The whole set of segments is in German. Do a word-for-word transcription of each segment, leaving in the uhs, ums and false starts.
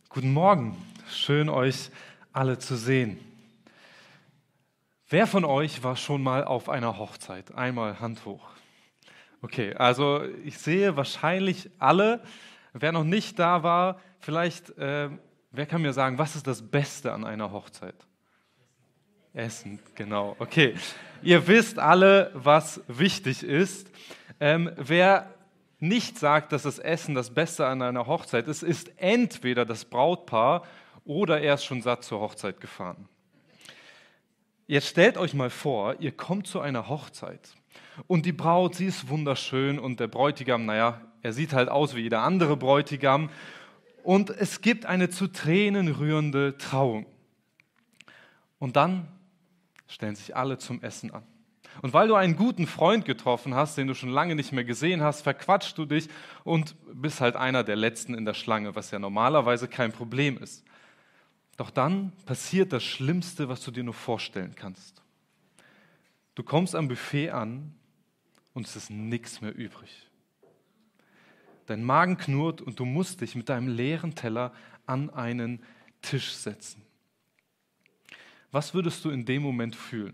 Guten Morgen, schön euch alle zu sehen. Wer von euch war schon mal auf einer Hochzeit? Einmal Hand hoch. Okay, also ich sehe wahrscheinlich alle. Wer noch nicht da war, vielleicht, äh, wer kann mir sagen, was ist das Beste an einer Hochzeit? Essen, genau. Okay, ihr wisst alle, was wichtig ist. Ähm, wer nicht sagt, dass das Essen das Beste an einer Hochzeit ist, ist entweder das Brautpaar oder er ist schon satt zur Hochzeit gefahren. Jetzt stellt euch mal vor, ihr kommt zu einer Hochzeit und die Braut, sie ist wunderschön und der Bräutigam, naja, er sieht halt aus wie jeder andere Bräutigam und es gibt eine zu Tränen rührende Trauung. Und dann stellen sich alle zum Essen an. Und weil du einen guten Freund getroffen hast, den du schon lange nicht mehr gesehen hast, verquatschst du dich und bist halt einer der Letzten in der Schlange, was ja normalerweise kein Problem ist. Doch dann passiert das Schlimmste, was du dir nur vorstellen kannst. Du kommst am Buffet an und es ist nichts mehr übrig. Dein Magen knurrt und du musst dich mit deinem leeren Teller an einen Tisch setzen. Was würdest du in dem Moment fühlen?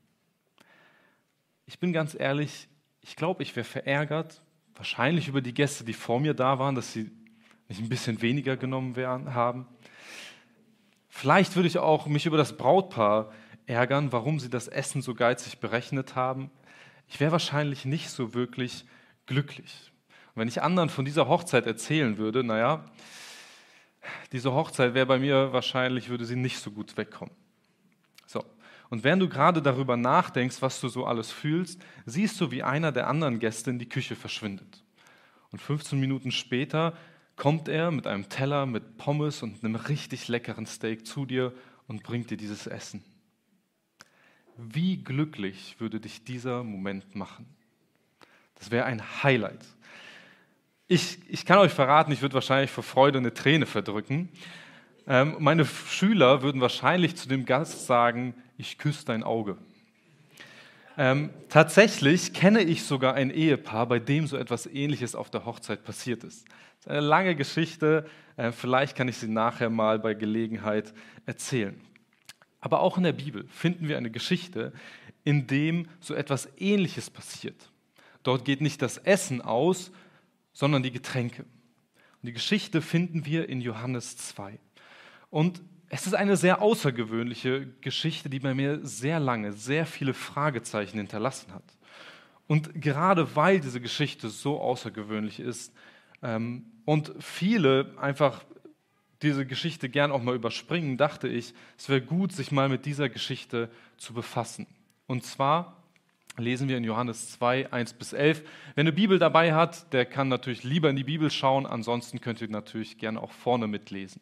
Ich bin ganz ehrlich, ich glaube, ich wäre verärgert, wahrscheinlich über die Gäste, die vor mir da waren, dass sie nicht ein bisschen weniger genommen werden, haben. Vielleicht würde ich auch mich über das Brautpaar ärgern, warum sie das Essen so geizig berechnet haben. Ich wäre wahrscheinlich nicht so wirklich glücklich. Und wenn ich anderen von dieser Hochzeit erzählen würde, naja, diese Hochzeit wäre bei mir wahrscheinlich, würde sie nicht so gut wegkommen. So. Und während du gerade darüber nachdenkst, was du so alles fühlst, siehst du, wie einer der anderen Gäste in die Küche verschwindet. Und fünfzehn Minuten später kommt er mit einem Teller mit Pommes und einem richtig leckeren Steak zu dir und bringt dir dieses Essen. Wie glücklich würde dich dieser Moment machen? Das wäre ein Highlight. Ich, ich kann euch verraten, ich würde wahrscheinlich vor Freude eine Träne verdrücken. Ähm, meine Schüler würden wahrscheinlich zu dem Gast sagen, ich küsse dein Auge. Ähm, tatsächlich kenne ich sogar ein Ehepaar, bei dem so etwas Ähnliches auf der Hochzeit passiert ist. Das ist eine lange Geschichte, äh, vielleicht kann ich sie nachher mal bei Gelegenheit erzählen. Aber auch in der Bibel finden wir eine Geschichte, in dem so etwas Ähnliches passiert. Dort geht nicht das Essen aus, sondern die Getränke. Und die Geschichte finden wir in Johannes zwei. Und es ist eine sehr außergewöhnliche Geschichte, die bei mir sehr lange, sehr viele Fragezeichen hinterlassen hat. Und gerade weil diese Geschichte so außergewöhnlich ist ähm, und viele einfach diese Geschichte gern auch mal überspringen, dachte ich, es wäre gut, sich mal mit dieser Geschichte zu befassen. Und zwar lesen wir in Johannes zwei, eins bis elf. Wer eine Bibel dabei hat, der kann natürlich lieber in die Bibel schauen, ansonsten könnt ihr natürlich gerne auch vorne mitlesen.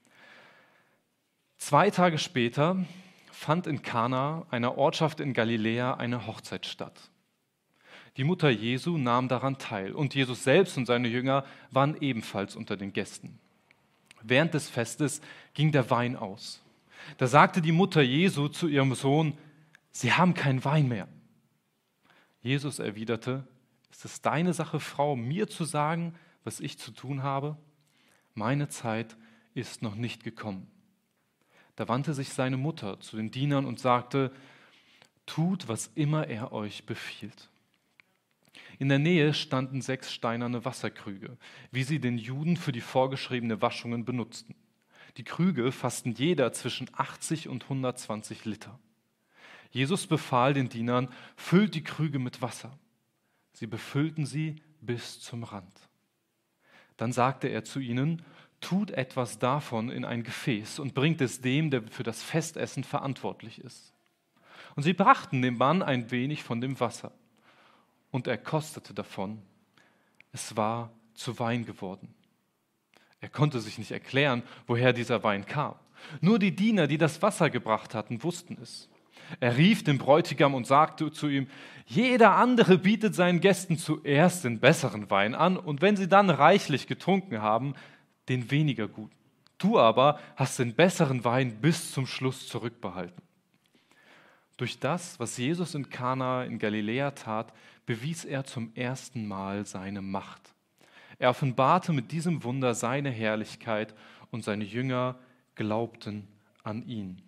Zwei Tage später fand in Kana, einer Ortschaft in Galiläa, eine Hochzeit statt. Die Mutter Jesu nahm daran teil und Jesus selbst und seine Jünger waren ebenfalls unter den Gästen. Während des Festes ging der Wein aus. Da sagte die Mutter Jesu zu ihrem Sohn, Sie haben keinen Wein mehr. Jesus erwiderte, ist es deine Sache, Frau, mir zu sagen, was ich zu tun habe? Meine Zeit ist noch nicht gekommen. Da wandte sich seine Mutter zu den Dienern und sagte, tut, was immer er euch befiehlt. In der Nähe standen sechs steinerne Wasserkrüge, wie sie den Juden für die vorgeschriebene Waschungen benutzten. Die Krüge fassten jeder zwischen achtzig und hundertzwanzig Liter. Jesus befahl den Dienern, füllt die Krüge mit Wasser. Sie befüllten sie bis zum Rand. Dann sagte er zu ihnen, tut etwas davon in ein Gefäß und bringt es dem, der für das Festessen verantwortlich ist. Und sie brachten dem Mann ein wenig von dem Wasser. Und er kostete davon. Es war zu Wein geworden. Er konnte sich nicht erklären, woher dieser Wein kam. Nur die Diener, die das Wasser gebracht hatten, wussten es. Er rief den Bräutigam und sagte zu ihm, jeder andere bietet seinen Gästen zuerst den besseren Wein an und wenn sie dann reichlich getrunken haben, den weniger gut. Du aber hast den besseren Wein bis zum Schluss zurückbehalten. Durch das, was Jesus in Kana in Galiläa tat, bewies er zum ersten Mal seine Macht. Er offenbarte mit diesem Wunder seine Herrlichkeit und seine Jünger glaubten an ihn.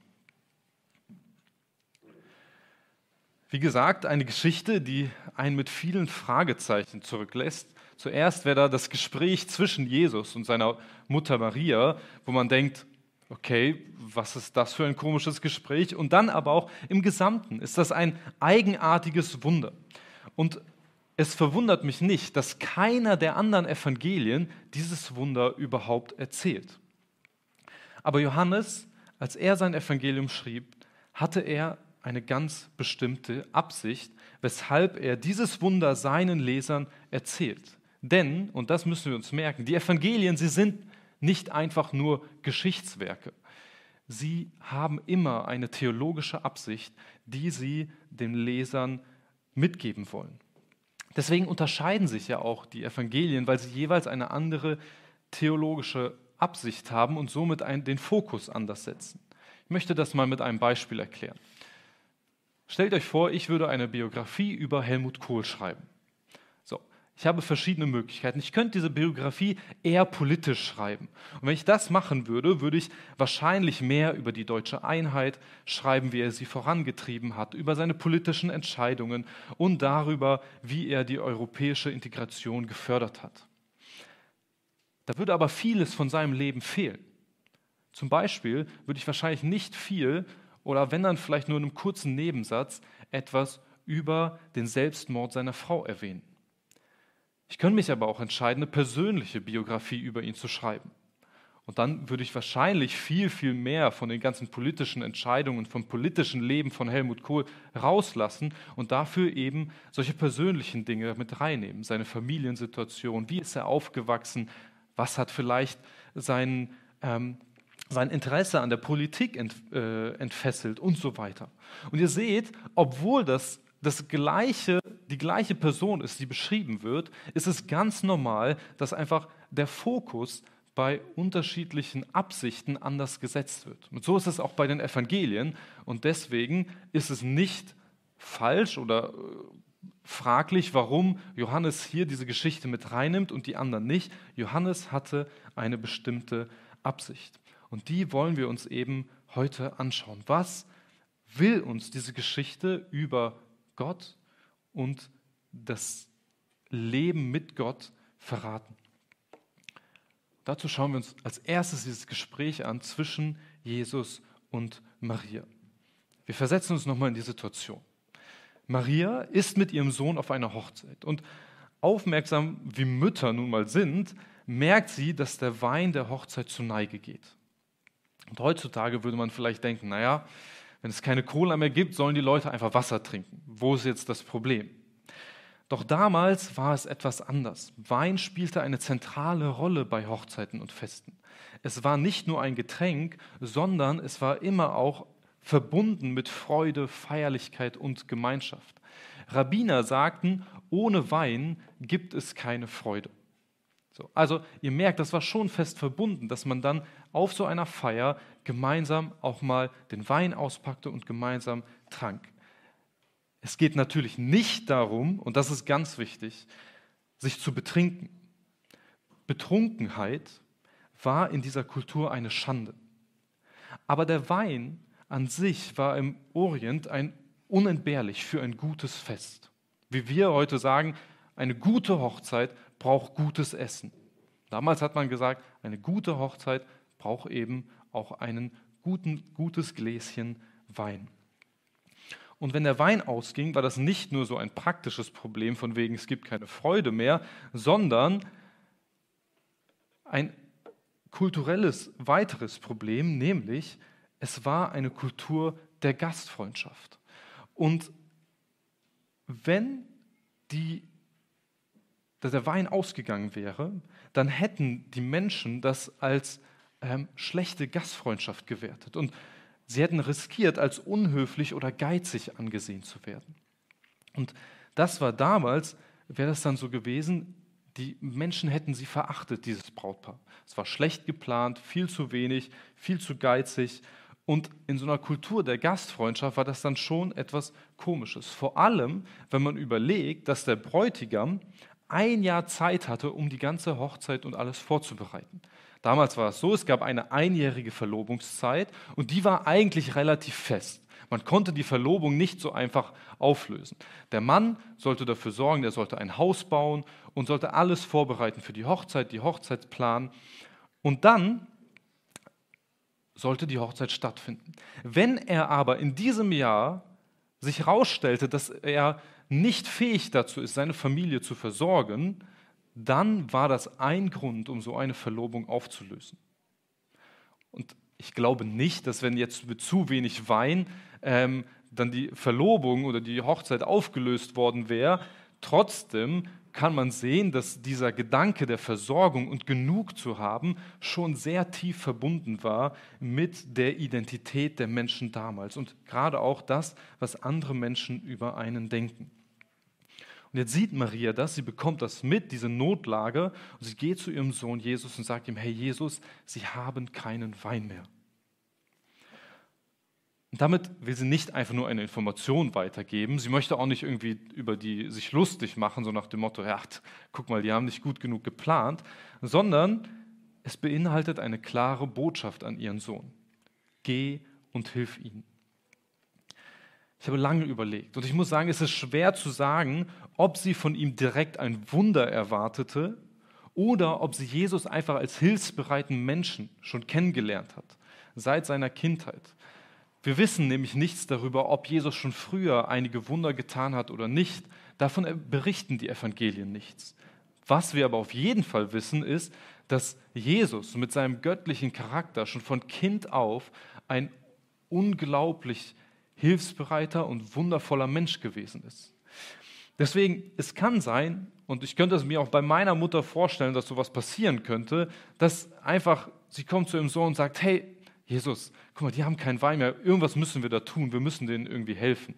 Wie gesagt, eine Geschichte, die einen mit vielen Fragezeichen zurücklässt. Zuerst wäre da das Gespräch zwischen Jesus und seiner Mutter Maria, wo man denkt, okay, was ist das für ein komisches Gespräch? Und dann aber auch im Gesamten ist das ein eigenartiges Wunder. Und es verwundert mich nicht, dass keiner der anderen Evangelien dieses Wunder überhaupt erzählt. Aber Johannes, als er sein Evangelium schrieb, hatte er eine ganz bestimmte Absicht, weshalb er dieses Wunder seinen Lesern erzählt. Denn, und das müssen wir uns merken, die Evangelien, sie sind nicht einfach nur Geschichtswerke. Sie haben immer eine theologische Absicht, die sie den Lesern mitgeben wollen. Deswegen unterscheiden sich ja auch die Evangelien, weil sie jeweils eine andere theologische Absicht haben und somit einen, den Fokus anders setzen. Ich möchte das mal mit einem Beispiel erklären. Stellt euch vor, ich würde eine Biografie über Helmut Kohl schreiben. So, ich habe verschiedene Möglichkeiten. Ich könnte diese Biografie eher politisch schreiben. Und wenn ich das machen würde, würde ich wahrscheinlich mehr über die deutsche Einheit schreiben, wie er sie vorangetrieben hat, über seine politischen Entscheidungen und darüber, wie er die europäische Integration gefördert hat. Da würde aber vieles von seinem Leben fehlen. Zum Beispiel würde ich wahrscheinlich nicht viel oder wenn dann vielleicht nur in einem kurzen Nebensatz etwas über den Selbstmord seiner Frau erwähnen. Ich könnte mich aber auch entscheiden, eine persönliche Biografie über ihn zu schreiben. Und dann würde ich wahrscheinlich viel, viel mehr von den ganzen politischen Entscheidungen, vom politischen Leben von Helmut Kohl rauslassen und dafür eben solche persönlichen Dinge mit reinnehmen. Seine Familiensituation, wie ist er aufgewachsen, was hat vielleicht sein, ähm, sein Interesse an der Politik ent, äh, entfesselt und so weiter. Und ihr seht, obwohl das, das gleiche, die gleiche Person ist, die beschrieben wird, ist es ganz normal, dass einfach der Fokus bei unterschiedlichen Absichten anders gesetzt wird. Und so ist es auch bei den Evangelien. Und deswegen ist es nicht falsch oder äh, fraglich, warum Johannes hier diese Geschichte mit reinnimmt und die anderen nicht. Johannes hatte eine bestimmte Absicht. Und die wollen wir uns eben heute anschauen. Was will uns diese Geschichte über Gott und das Leben mit Gott verraten? Dazu schauen wir uns als erstes dieses Gespräch an zwischen Jesus und Maria. Wir versetzen uns nochmal in die Situation. Maria ist mit ihrem Sohn auf einer Hochzeit und aufmerksam wie Mütter nun mal sind, merkt sie, dass der Wein der Hochzeit zur Neige geht. Und heutzutage würde man vielleicht denken, naja, wenn es keine Cola mehr gibt, sollen die Leute einfach Wasser trinken. Wo ist jetzt das Problem? Doch damals war es etwas anders. Wein spielte eine zentrale Rolle bei Hochzeiten und Festen. Es war nicht nur ein Getränk, sondern es war immer auch verbunden mit Freude, Feierlichkeit und Gemeinschaft. Rabbiner sagten, ohne Wein gibt es keine Freude. So, also ihr merkt, das war schon fest verbunden, dass man dann auf so einer Feier gemeinsam auch mal den Wein auspackte und gemeinsam trank. Es geht natürlich nicht darum, und das ist ganz wichtig, sich zu betrinken. Betrunkenheit war in dieser Kultur eine Schande. Aber der Wein an sich war im Orient ein unentbehrlich für ein gutes Fest. Wie wir heute sagen, eine gute Hochzeit braucht gutes Essen. Damals hat man gesagt, eine gute Hochzeit braucht eben auch ein gutes Gläschen Wein. Und wenn der Wein ausging, war das nicht nur so ein praktisches Problem, von wegen es gibt keine Freude mehr, sondern ein kulturelles weiteres Problem, nämlich es war eine Kultur der Gastfreundschaft. Und wenn die, dass der Wein ausgegangen wäre, dann hätten die Menschen das als ähm, schlechte Gastfreundschaft gewertet. Und sie hätten riskiert, als unhöflich oder geizig angesehen zu werden. Und das war damals, wäre das dann so gewesen, die Menschen hätten sie verachtet, dieses Brautpaar. Es war schlecht geplant, viel zu wenig, viel zu geizig. Und in so einer Kultur der Gastfreundschaft war das dann schon etwas Komisches. Vor allem, wenn man überlegt, dass der Bräutigam ein Jahr Zeit hatte, um die ganze Hochzeit und alles vorzubereiten. Damals war es so, es gab eine einjährige Verlobungszeit und die war eigentlich relativ fest. Man konnte die Verlobung nicht so einfach auflösen. Der Mann sollte dafür sorgen, der sollte ein Haus bauen und sollte alles vorbereiten für die Hochzeit, die Hochzeit planen. Und dann sollte die Hochzeit stattfinden. Wenn er aber in diesem Jahr sich herausstellte, dass er nicht fähig dazu ist, seine Familie zu versorgen, dann war das ein Grund, um so eine Verlobung aufzulösen. Und ich glaube nicht, dass wenn jetzt mit zu wenig Wein ähm, dann die Verlobung oder die Hochzeit aufgelöst worden wäre. Trotzdem kann man sehen, dass dieser Gedanke der Versorgung und genug zu haben schon sehr tief verbunden war mit der Identität der Menschen damals und gerade auch das, was andere Menschen über einen denken. Und jetzt sieht Maria das, sie bekommt das mit, diese Notlage, und sie geht zu ihrem Sohn Jesus und sagt ihm, hey Jesus, sie haben keinen Wein mehr. Und damit will sie nicht einfach nur eine Information weitergeben, sie möchte auch nicht irgendwie über die sich lustig machen, so nach dem Motto, ja, guck mal, die haben nicht gut genug geplant, sondern es beinhaltet eine klare Botschaft an ihren Sohn. Geh und hilf ihnen. Ich habe lange überlegt und ich muss sagen, es ist schwer zu sagen, ob sie von ihm direkt ein Wunder erwartete oder ob sie Jesus einfach als hilfsbereiten Menschen schon kennengelernt hat, seit seiner Kindheit. Wir wissen nämlich nichts darüber, ob Jesus schon früher einige Wunder getan hat oder nicht. Davon berichten die Evangelien nichts. Was wir aber auf jeden Fall wissen, ist, dass Jesus mit seinem göttlichen Charakter schon von Kind auf ein unglaublich hilfsbereiter und wundervoller Mensch gewesen ist. Deswegen, es kann sein, und ich könnte es mir auch bei meiner Mutter vorstellen, dass sowas passieren könnte, dass einfach, sie kommt zu ihrem Sohn und sagt, hey, Jesus, guck mal, die haben keinen Wein mehr, irgendwas müssen wir da tun, wir müssen denen irgendwie helfen.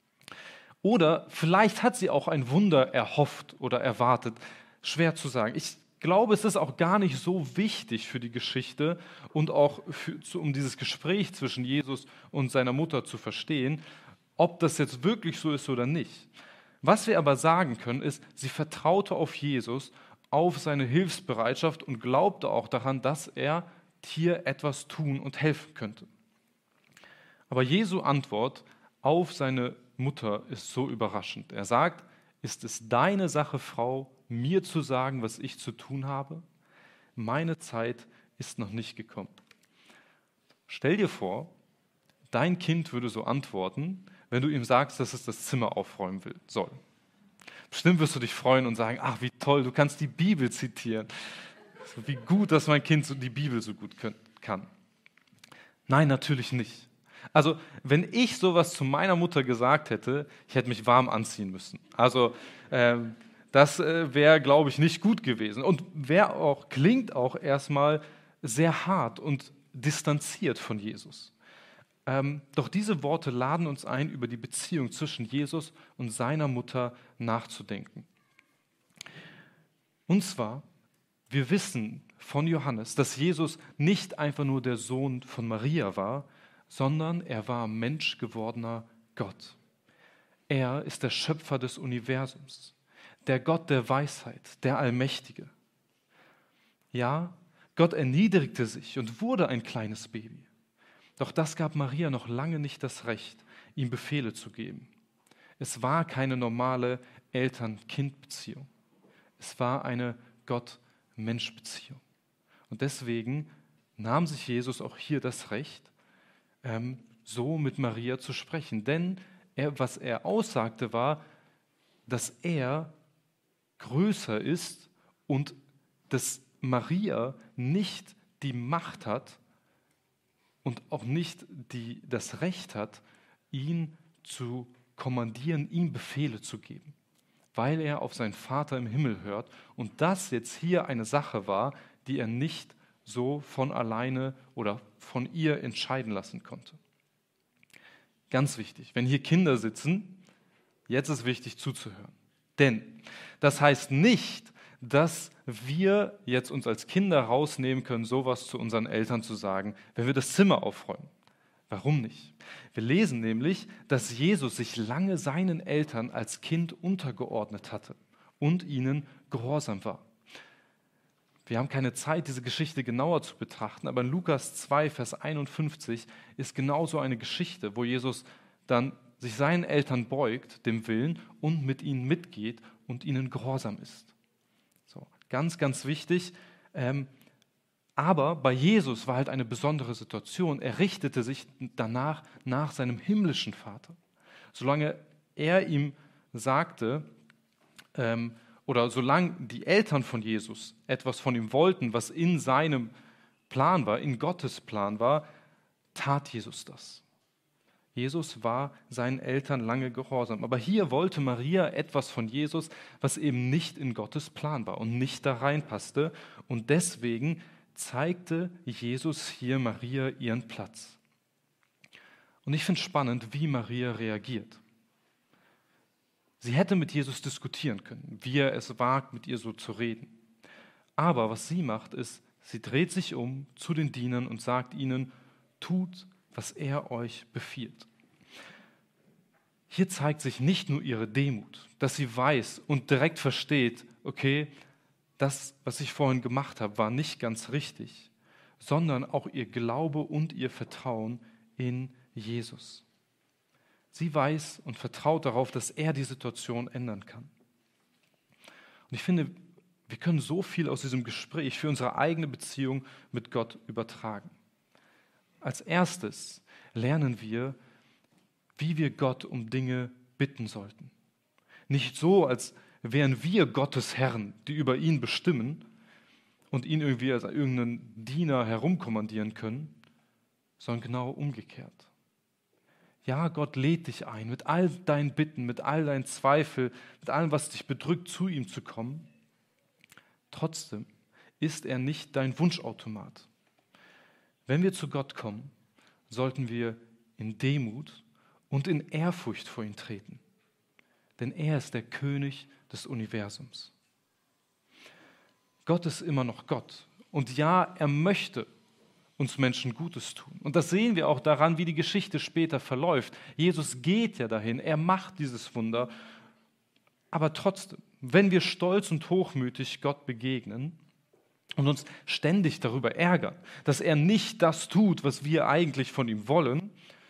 Oder vielleicht hat sie auch ein Wunder erhofft oder erwartet, schwer zu sagen. Ich glaube, es ist auch gar nicht so wichtig für die Geschichte und auch für, um dieses Gespräch zwischen Jesus und seiner Mutter zu verstehen, ob das jetzt wirklich so ist oder nicht. Was wir aber sagen können, ist, sie vertraute auf Jesus, auf seine Hilfsbereitschaft und glaubte auch daran, dass er hier etwas tun und helfen könnte. Aber Jesu Antwort auf seine Mutter ist so überraschend. Er sagt, ist es deine Sache, Frau, mir zu sagen, was ich zu tun habe? Meine Zeit ist noch nicht gekommen. Stell dir vor, dein Kind würde so antworten, wenn du ihm sagst, dass es das Zimmer aufräumen will, soll. Bestimmt wirst du dich freuen und sagen, ach, wie toll, du kannst die Bibel zitieren. Wie gut, dass mein Kind die Bibel so gut kann. Nein, natürlich nicht. Also, wenn ich sowas zu meiner Mutter gesagt hätte, ich hätte mich warm anziehen müssen. Also, ähm, das äh, wäre, glaube ich, nicht gut gewesen. Und wäre auch, klingt auch erstmal sehr hart und distanziert von Jesus. Ähm, doch diese Worte laden uns ein, über die Beziehung zwischen Jesus und seiner Mutter nachzudenken. Und zwar, wir wissen von Johannes, dass Jesus nicht einfach nur der Sohn von Maria war, sondern er war menschgewordener Gott. Er ist der Schöpfer des Universums, der Gott der Weisheit, der Allmächtige. Ja, Gott erniedrigte sich und wurde ein kleines Baby. Doch das gab Maria noch lange nicht das Recht, ihm Befehle zu geben. Es war keine normale Eltern-Kind-Beziehung. Es war eine Gott-Mensch-Beziehung. Und deswegen nahm sich Jesus auch hier das Recht, ähm, so mit Maria zu sprechen. Denn er, was er aussagte, war, dass er größer ist und dass Maria nicht die Macht hat und auch nicht die, das Recht hat, ihn zu kommandieren, ihm Befehle zu geben, weil er auf seinen Vater im Himmel hört und das jetzt hier eine Sache war, die er nicht so von alleine oder von ihr entscheiden lassen konnte. Ganz wichtig, wenn hier Kinder sitzen, jetzt ist wichtig zuzuhören. Denn das heißt nicht, dass wir jetzt uns als Kinder rausnehmen können, sowas zu unseren Eltern zu sagen, wenn wir das Zimmer aufräumen. Warum nicht? Wir lesen nämlich, dass Jesus sich lange seinen Eltern als Kind untergeordnet hatte und ihnen gehorsam war. Wir haben keine Zeit, diese Geschichte genauer zu betrachten, aber in Lukas zwei, Vers einundfünfzig ist genauso eine Geschichte, wo Jesus dann sich seinen Eltern beugt, dem Willen, und mit ihnen mitgeht und ihnen gehorsam ist. So, ganz, ganz wichtig. Ähm, aber bei Jesus war halt eine besondere Situation. Er richtete sich danach nach seinem himmlischen Vater. Solange er ihm sagte, ähm, oder solange die Eltern von Jesus etwas von ihm wollten, was in seinem Plan war, in Gottes Plan war, tat Jesus das. Jesus war seinen Eltern lange gehorsam. Aber hier wollte Maria etwas von Jesus, was eben nicht in Gottes Plan war und nicht da reinpasste. Und deswegen zeigte Jesus hier Maria ihren Platz. Und ich finde es spannend, wie Maria reagiert. Sie hätte mit Jesus diskutieren können, wie er es wagt, mit ihr so zu reden. Aber was sie macht, ist, sie dreht sich um zu den Dienern und sagt ihnen, tut, was er euch befiehlt. Hier zeigt sich nicht nur ihre Demut, dass sie weiß und direkt versteht, okay, das, was ich vorhin gemacht habe, war nicht ganz richtig, sondern auch ihr Glaube und ihr Vertrauen in Jesus. Sie weiß und vertraut darauf, dass er die Situation ändern kann. Und ich finde, wir können so viel aus diesem Gespräch für unsere eigene Beziehung mit Gott übertragen. Als erstes lernen wir, wie wir Gott um Dinge bitten sollten. Nicht so, als wären wir Gottes Herren, die über ihn bestimmen und ihn irgendwie als irgendeinen Diener herumkommandieren können, sondern genau umgekehrt. Ja, Gott lädt dich ein, mit all deinen Bitten, mit all deinen Zweifeln, mit allem, was dich bedrückt, zu ihm zu kommen. Trotzdem ist er nicht dein Wunschautomat. Wenn wir zu Gott kommen, sollten wir in Demut und in Ehrfurcht vor ihn treten. Denn er ist der König des Universums. Gott ist immer noch Gott. Und ja, er möchte uns Menschen Gutes tun. Und das sehen wir auch daran, wie die Geschichte später verläuft. Jesus geht ja dahin, er macht dieses Wunder. Aber trotzdem, wenn wir stolz und hochmütig Gott begegnen und uns ständig darüber ärgern, dass er nicht das tut, was wir eigentlich von ihm wollen,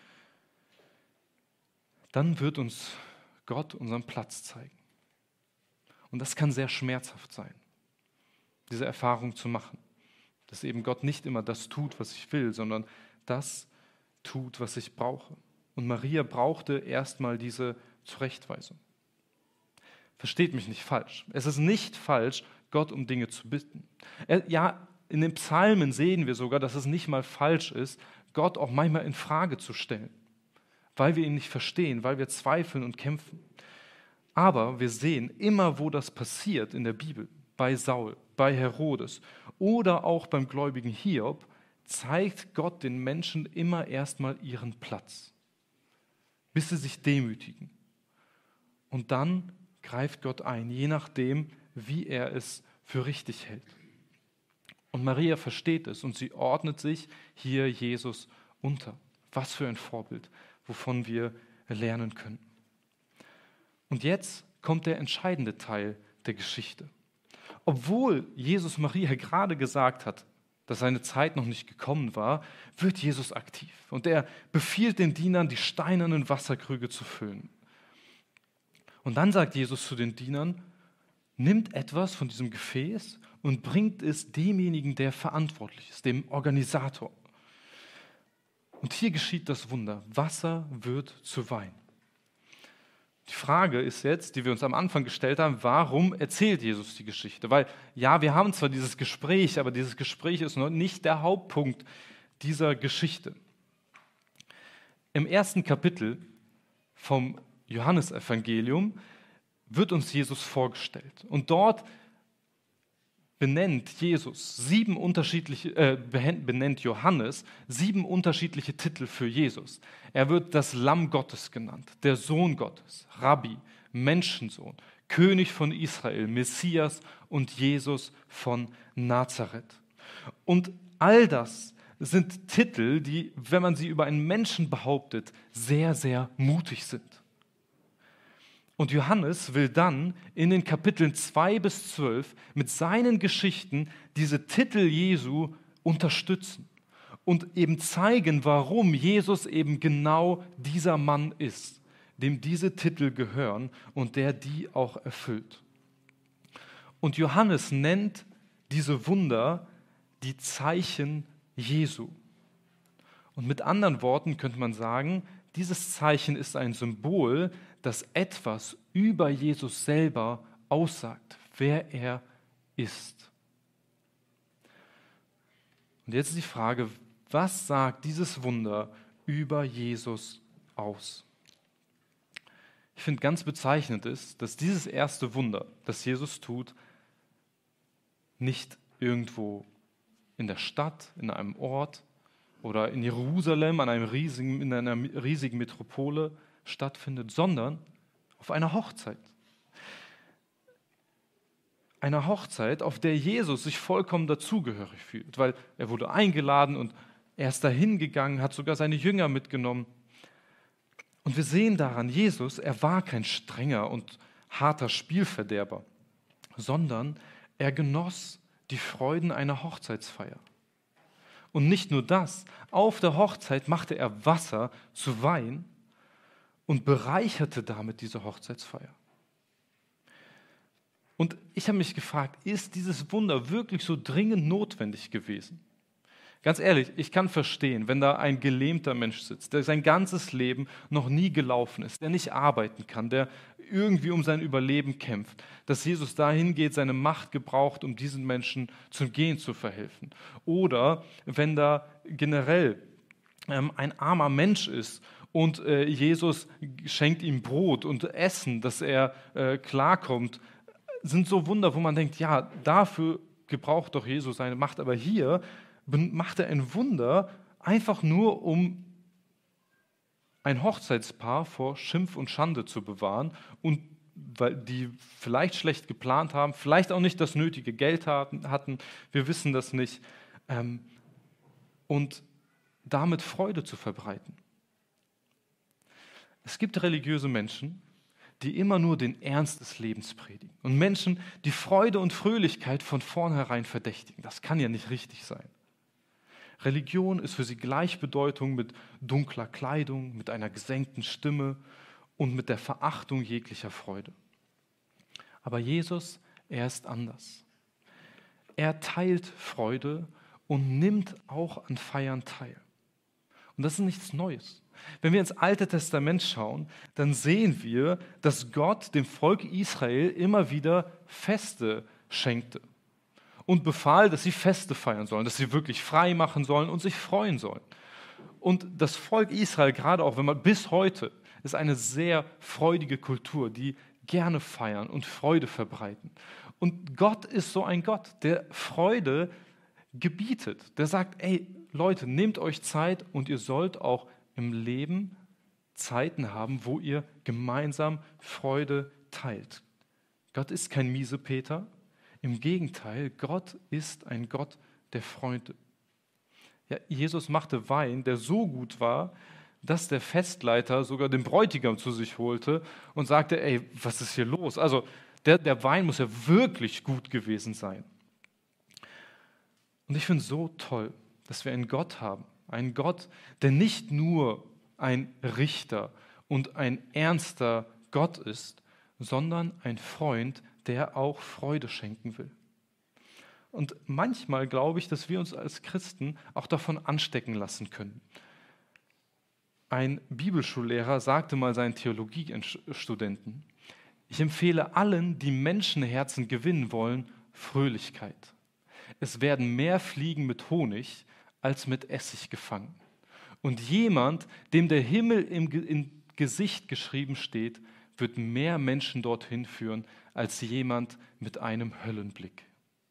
dann wird uns Gott unseren Platz zeigen. Und das kann sehr schmerzhaft sein, diese Erfahrung zu machen. Dass eben Gott nicht immer das tut, was ich will, sondern das tut, was ich brauche. Und Maria brauchte erstmal diese Zurechtweisung. Versteht mich nicht falsch. Es ist nicht falsch, Gott um Dinge zu bitten. Er, ja, in den Psalmen sehen wir sogar, dass es nicht mal falsch ist, Gott auch manchmal in Frage zu stellen, weil wir ihn nicht verstehen, weil wir zweifeln und kämpfen. Aber wir sehen immer, wo das passiert in der Bibel, bei Saul, bei Herodes oder auch beim gläubigen Hiob, zeigt Gott den Menschen immer erstmal ihren Platz, bis sie sich demütigen. Und dann greift Gott ein, je nachdem, wie er es für richtig hält. Und Maria versteht es und sie ordnet sich hier Jesus unter. Was für ein Vorbild, wovon wir lernen können. Und jetzt kommt der entscheidende Teil der Geschichte. Obwohl Jesus Maria gerade gesagt hat, dass seine Zeit noch nicht gekommen war, wird Jesus aktiv. Und er befiehlt den Dienern, die steinernen Wasserkrüge zu füllen. Und dann sagt Jesus zu den Dienern, nimmt etwas von diesem Gefäß und bringt es demjenigen, der verantwortlich ist, dem Organisator. Und hier geschieht das Wunder. Wasser wird zu Wein. Die Frage ist jetzt, die wir uns am Anfang gestellt haben, warum erzählt Jesus die Geschichte? Weil ja, wir haben zwar dieses Gespräch, aber dieses Gespräch ist noch nicht der Hauptpunkt dieser Geschichte. Im ersten Kapitel vom Johannesevangelium wird uns Jesus vorgestellt. Und dort benennt Jesus sieben unterschiedliche, äh, benennt Johannes sieben unterschiedliche Titel für Jesus. Er wird das Lamm Gottes genannt, der Sohn Gottes, Rabbi, Menschensohn, König von Israel, Messias und Jesus von Nazareth. Und all das sind Titel, die, wenn man sie über einen Menschen behauptet, sehr, sehr mutig sind. Und Johannes will dann in den Kapiteln zwei bis zwölf mit seinen Geschichten diese Titel Jesu unterstützen und eben zeigen, warum Jesus eben genau dieser Mann ist, dem diese Titel gehören und der die auch erfüllt. Und Johannes nennt diese Wunder die Zeichen Jesu. Und mit anderen Worten könnte man sagen, dieses Zeichen ist ein Symbol, das etwas über Jesus selber aussagt, wer er ist. Und jetzt ist die Frage, was sagt dieses Wunder über Jesus aus? Ich finde ganz bezeichnend ist, dass dieses erste Wunder, das Jesus tut, nicht irgendwo in der Stadt, in einem Ort oder in Jerusalem, an einem riesigen, in einer riesigen Metropole stattfindet, sondern auf einer Hochzeit. Einer Hochzeit, auf der Jesus sich vollkommen dazugehörig fühlt, weil er wurde eingeladen und er ist dahin gegangen, hat sogar seine Jünger mitgenommen. Und wir sehen daran, Jesus, er war kein strenger und harter Spielverderber, sondern er genoss die Freuden einer Hochzeitsfeier. Und nicht nur das, auf der Hochzeit machte er Wasser zu Wein und bereicherte damit diese Hochzeitsfeier. Und ich habe mich gefragt, ist dieses Wunder wirklich so dringend notwendig gewesen? Ganz ehrlich, ich kann verstehen, wenn da ein gelähmter Mensch sitzt, der sein ganzes Leben noch nie gelaufen ist, der nicht arbeiten kann, der irgendwie um sein Überleben kämpft, dass Jesus dahin geht, seine Macht gebraucht, um diesen Menschen zum Gehen zu verhelfen. Oder wenn da generell ähm, ein armer Mensch ist und äh, Jesus schenkt ihm Brot und Essen, dass er äh, klarkommt, sind so Wunder, wo man denkt, ja, dafür gebraucht doch Jesus seine Macht, aber hier macht er ein Wunder einfach nur, um ein Hochzeitspaar vor Schimpf und Schande zu bewahren und weil die vielleicht schlecht geplant haben, vielleicht auch nicht das nötige Geld hatten, wir wissen das nicht, ähm, und damit Freude zu verbreiten. Es gibt religiöse Menschen, die immer nur den Ernst des Lebens predigen und Menschen, die Freude und Fröhlichkeit von vornherein verdächtigen. Das kann ja nicht richtig sein. Religion ist für sie Gleichbedeutung mit dunkler Kleidung, mit einer gesenkten Stimme und mit der Verachtung jeglicher Freude. Aber Jesus, er ist anders. Er teilt Freude und nimmt auch an Feiern teil. Und das ist nichts Neues. Wenn wir ins Alte Testament schauen, dann sehen wir, dass Gott dem Volk Israel immer wieder Feste schenkte und befahl, dass sie Feste feiern sollen, dass sie wirklich frei machen sollen und sich freuen sollen. Und das Volk Israel, gerade auch wenn man bis heute, ist eine sehr freudige Kultur, die gerne feiern und Freude verbreiten. Und Gott ist so ein Gott, der Freude gebietet, der sagt, ey Leute, nehmt euch Zeit und ihr sollt auch im Leben Zeiten haben, wo ihr gemeinsam Freude teilt. Gott ist kein Miesepeter. Im Gegenteil, Gott ist ein Gott der Freude. Ja, Jesus machte Wein, der so gut war, dass der Festleiter sogar den Bräutigam zu sich holte und sagte, ey, was ist hier los? Also der, der Wein muss ja wirklich gut gewesen sein. Und ich finde es so toll, dass wir einen Gott haben, einen Gott, der nicht nur ein Richter und ein ernster Gott ist, sondern ein Freund, der auch Freude schenken will. Und manchmal glaube ich, dass wir uns als Christen auch davon anstecken lassen können. Ein Bibelschullehrer sagte mal seinen Theologiestudenten, ich empfehle allen, die Menschenherzen gewinnen wollen, Fröhlichkeit. Es werden mehr Fliegen mit Honig als mit Essig gefangen. Und jemand, dem der Himmel im, im Gesicht geschrieben steht, wird mehr Menschen dorthin führen, als jemand mit einem Höllenblick.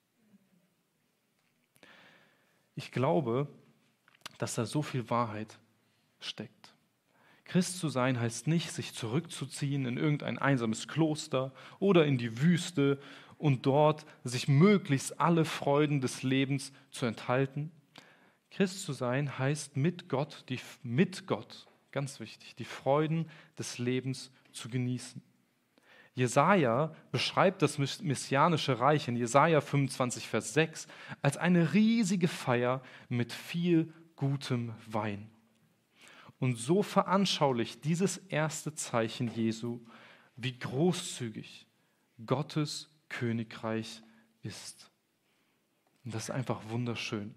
Ich glaube, dass da so viel Wahrheit steckt. Christ zu sein heißt nicht, sich zurückzuziehen in irgendein einsames Kloster oder in die Wüste und dort sich möglichst alle Freuden des Lebens zu enthalten. Christ zu sein heißt mit Gott, die, mit Gott, ganz wichtig, die Freuden des Lebens zu genießen. Jesaja beschreibt das messianische Reich in Jesaja fünfundzwanzig, Vers sechs als eine riesige Feier mit viel gutem Wein. Und so veranschaulicht dieses erste Zeichen Jesu, wie großzügig Gottes Königreich ist. Und das ist einfach wunderschön.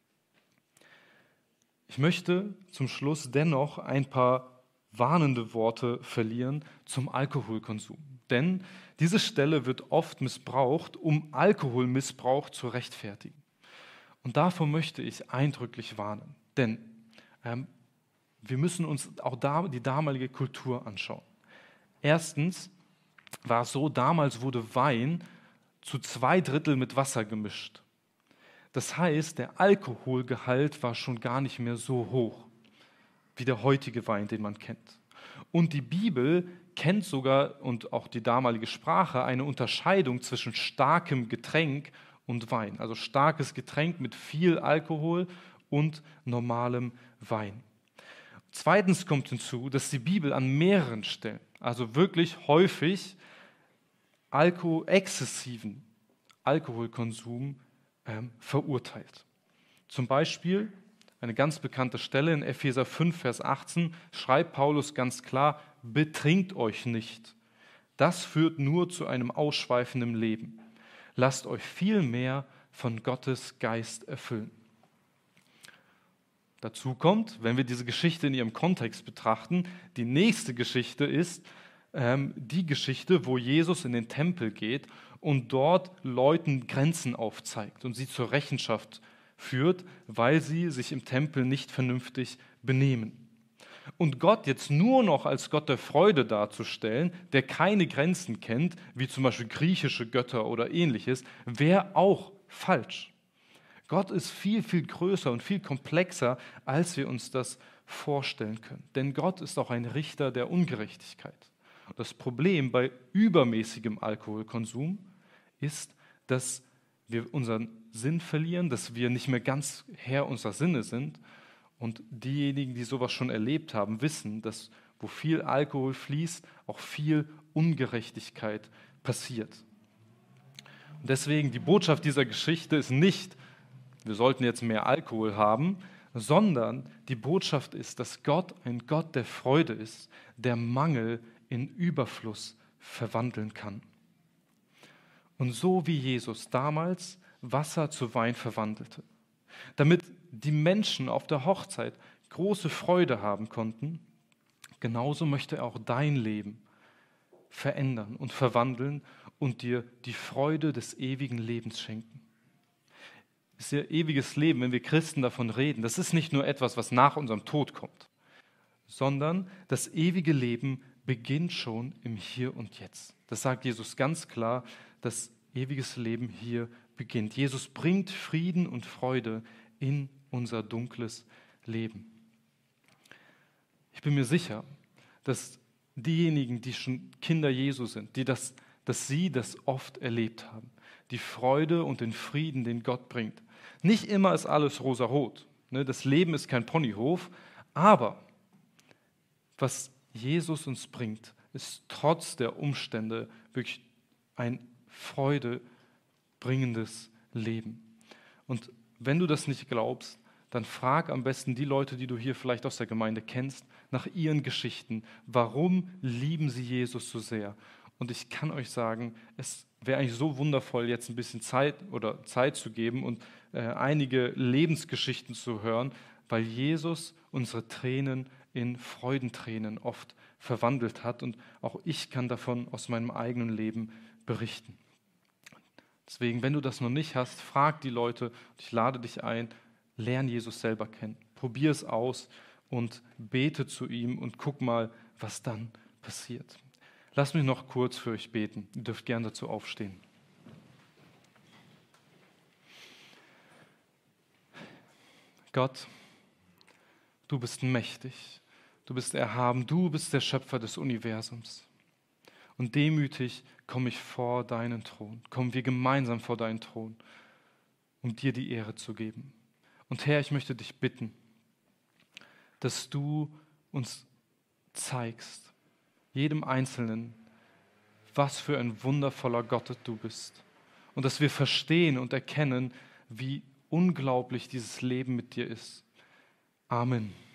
Ich möchte zum Schluss dennoch ein paar warnende Worte verlieren zum Alkoholkonsum. Denn diese Stelle wird oft missbraucht, um Alkoholmissbrauch zu rechtfertigen. Und davor möchte ich eindrücklich warnen. Denn ähm, wir müssen uns auch da die damalige Kultur anschauen. Erstens war es so, damals wurde Wein zu zwei Drittel mit Wasser gemischt. Das heißt, der Alkoholgehalt war schon gar nicht mehr so hoch wie der heutige Wein, den man kennt. Und die Bibel kennt sogar, und auch die damalige Sprache, eine Unterscheidung zwischen starkem Getränk und Wein. Also starkes Getränk mit viel Alkohol und normalem Wein. Zweitens kommt hinzu, dass die Bibel an mehreren Stellen, also wirklich häufig, Alkohol, exzessiven Alkoholkonsum ähm, verurteilt. Zum Beispiel eine ganz bekannte Stelle in Epheser fünf, Vers achtzehn schreibt Paulus ganz klar: Betrinkt euch nicht. Das führt nur zu einem ausschweifenden Leben. Lasst euch vielmehr von Gottes Geist erfüllen. Dazu kommt, wenn wir diese Geschichte in ihrem Kontext betrachten, die nächste Geschichte ist ähm, die Geschichte, wo Jesus in den Tempel geht und dort Leuten Grenzen aufzeigt und sie zur Rechenschaft führt, weil sie sich im Tempel nicht vernünftig benehmen. Und Gott jetzt nur noch als Gott der Freude darzustellen, der keine Grenzen kennt, wie zum Beispiel griechische Götter oder ähnliches, wäre auch falsch. Gott ist viel, viel größer und viel komplexer, als wir uns das vorstellen können. Denn Gott ist auch ein Richter der Ungerechtigkeit. Und das Problem bei übermäßigem Alkoholkonsum ist, dass wir unseren Sinn verlieren, dass wir nicht mehr ganz Herr unserer Sinne sind. Und diejenigen, die sowas schon erlebt haben, wissen, dass wo viel Alkohol fließt, auch viel Ungerechtigkeit passiert. Und deswegen die Botschaft dieser Geschichte ist nicht, wir sollten jetzt mehr Alkohol haben, sondern die Botschaft ist, dass Gott ein Gott der Freude ist, der Mangel in Überfluss verwandeln kann. Und so wie Jesus damals Wasser zu Wein verwandelte, damit die Menschen auf der Hochzeit große Freude haben konnten, genauso möchte er auch dein Leben verändern und verwandeln und dir die Freude des ewigen Lebens schenken. Das ist ja ewiges Leben, wenn wir Christen davon reden. Das ist nicht nur etwas, was nach unserem Tod kommt, sondern das ewige Leben beginnt schon im Hier und Jetzt. Das sagt Jesus ganz klar, das ewiges Leben hier beginnt. Jesus bringt Frieden und Freude in unser dunkles Leben. Ich bin mir sicher, dass diejenigen, die schon Kinder Jesu sind, die das, dass sie das oft erlebt haben, die Freude und den Frieden, den Gott bringt. Nicht immer ist alles rosarot. Ne? Das Leben ist kein Ponyhof, aber was Jesus uns bringt, ist trotz der Umstände wirklich ein freudebringendes Leben. Und wenn du das nicht glaubst, dann frag am besten die Leute, die du hier vielleicht aus der Gemeinde kennst, nach ihren Geschichten. Warum lieben sie Jesus so sehr? Und ich kann euch sagen, es wäre eigentlich so wundervoll, jetzt ein bisschen Zeit oder Zeit zu geben und äh, einige Lebensgeschichten zu hören, weil Jesus unsere Tränen in Freudentränen oft verwandelt hat. Und auch ich kann davon aus meinem eigenen Leben berichten. Deswegen, wenn du das noch nicht hast, frag die Leute. Ich lade dich ein, lern Jesus selber kennen. Probier es aus und bete zu ihm und guck mal, was dann passiert. Lasst mich noch kurz für euch beten. Ihr dürft gerne dazu aufstehen. Gott, du bist mächtig, du bist erhaben, du bist der Schöpfer des Universums. Und demütig komme ich vor deinen Thron, kommen wir gemeinsam vor deinen Thron, um dir die Ehre zu geben. Und Herr, ich möchte dich bitten, dass du uns zeigst, jedem Einzelnen, was für ein wundervoller Gott du bist. Und dass wir verstehen und erkennen, wie unglaublich dieses Leben mit dir ist. Amen.